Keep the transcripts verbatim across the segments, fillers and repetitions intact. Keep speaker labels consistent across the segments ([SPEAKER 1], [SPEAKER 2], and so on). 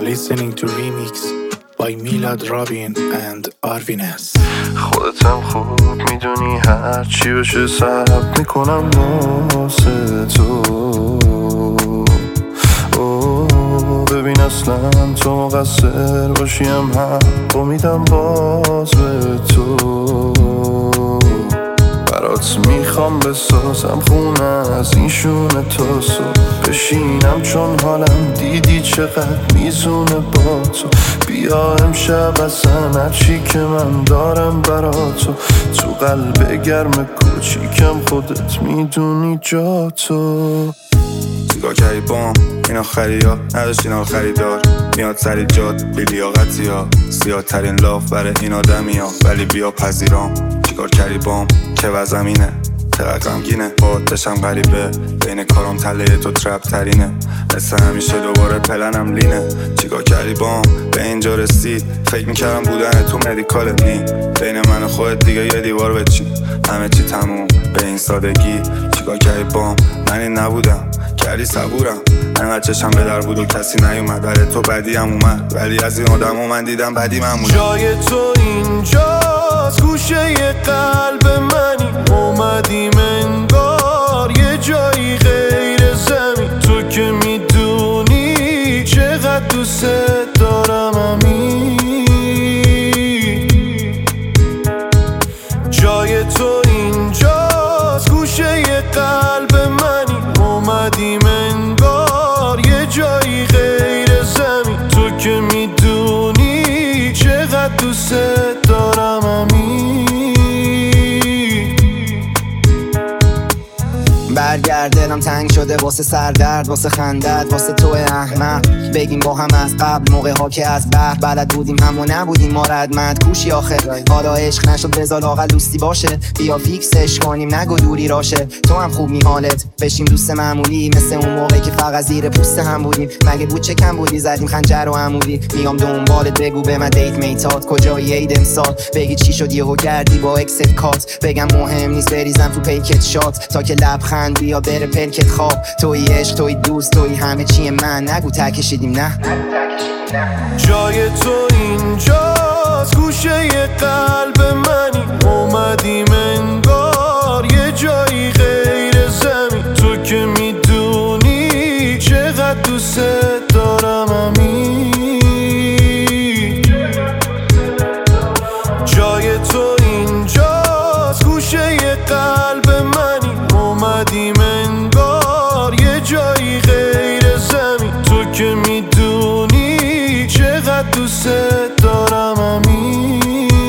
[SPEAKER 1] listening to Remix by Milad Rabin and Arvines.
[SPEAKER 2] خودتم خوب میدونی هر چی بشه ثبت میکنم واسه تو. اوه ببین اصلا تو مقصر باشیم حق و میدم باز به تو. برات میخوام بسازم خونه از این شونه تا صبح بشینم، چون حالم دیدی چقدر میزونه با تو. بیا امشب اصلا هرچی که من دارم برا تو، تو قلب گرم کوچیکم خودت میدونی جا تو.
[SPEAKER 3] چیکار کردی بام این آخری ها، نداشت اینا خریدار، میاد سری جاد بی لیاقتی ها، زیاد ترین لاف برای این آدمی ها، ولی بیا پذیرام. چیکار کردی بام که وزمینه چقدر غمگینه، باد داشتم غریبه بین کارم تله تو ترپ ترینه، مثل همیشه دوباره پلنم لینه. چیکار کردی بام به اینجا رسید، فکر میکردم بودن تو مدیکال نی، بین من و خودت دیگه یه دیوار بچین، همه چی تموم به این سادگی. چیکار کردی بام من این نبودم، کردی صبورم انقدر چشم به در بود و کسی نیومد، برای تو بدی هم اومد، ولی از این آدم من دیدم بدی من بودم.
[SPEAKER 2] جای تو اینجاست گوشه ی قلب منی، اومدیم انگار یه جایی غیر زمین. تو که میدونی چقدر دوست دارم همین. جای تو اینجاست گوشه ی قلب منی، اومدیم انگار یه جایی غیر زمین. تو که میدونی چقدر دوست دارم همین.
[SPEAKER 4] برگردنم تنگ شده واسه سردرد، واسه خندت، واسه تو احمق. بگیم با هم از قبل موقع ها که از بحر بلد بودیم هم و نبودیم ما ردمند کوشی آخر. حالا عشق نشد بذار لاغل دوستی باشه، بیا فیکسش کنیم نگو دوری راشه. تو هم خوب می حالت بشیم دوست معمولی، مثل اون موقع که فقط زیر پوست هم بودیم. مگه بود چه کم بودی زدیم خنجر و عمودی. میام دنبالت بگو به من دیت میتات کجایی عید امسال، بگی چی شد یهو کردی با اکست کات. بگم مهم نیست بریزم تو پیکت شات تا که لبخند بیا بره پلکت خواب. توی عشق توی دوست توی همه چی من، نگو تکشیدیم نه.
[SPEAKER 2] جای تو اینجاست گوشه ی قلب منی، اومدیم انگار یه جایی غیر زمین. تو که میدونی چقدر دوست دارم همین. جای تو اینجاست گوشه ی قلب منی، اومدیم انگار یه جایی غیر زمین. تو که میدونی چقدر دوست دارم همین.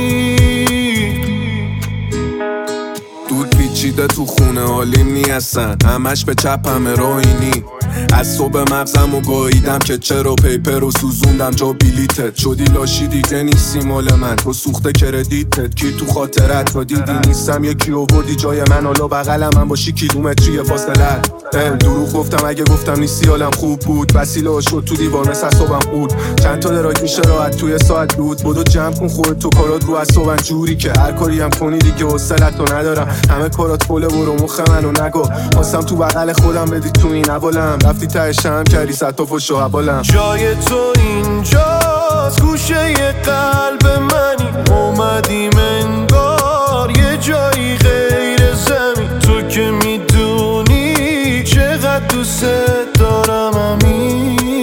[SPEAKER 5] دور پیچیده تو خونه حالیم نی هستن، همش به چپ همه راینی. از صبح مغزم و گاییدم که چرا پیپر رو سوزوندم جا بلیتت. شدی لاشی دیگه نیستی مال من، تو سوخته کردیتت کی تو خاطرت تا دیدی نیستم. یکی آوردی جای من حالا بغلم من باشی کیلومتری فاصله. دروغ گفتم اگه گفتم نیستی حالم خوب بود، وسیله شد تو دیوار مثل صبحم خود. چند تا دراک میشه راحت توی ساعت بود، بدو جمع کن خودت تو کارات رو اعصابم جوری که هر کاری هم کنی دیگه حوصله‌تو ندارم. همه کارات فوله برو مخ منو نگو، خواستم تو بغل خودم بدی تو این حوالم، رفتی تهش هم کردی صد تا فش و حوالم.
[SPEAKER 2] جای تو اینجاست گوشه ی قلب منی، اومدیم انگار یه جایی غیر زمین. تو که میدونی چقدر دوست دارم همین.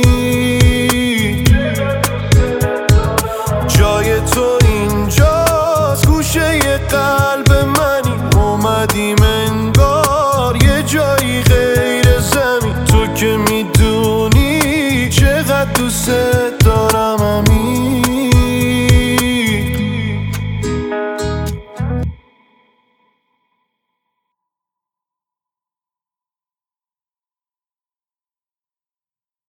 [SPEAKER 2] جای تو اینجاست گوشه ی قلب منی، اومدیم انگار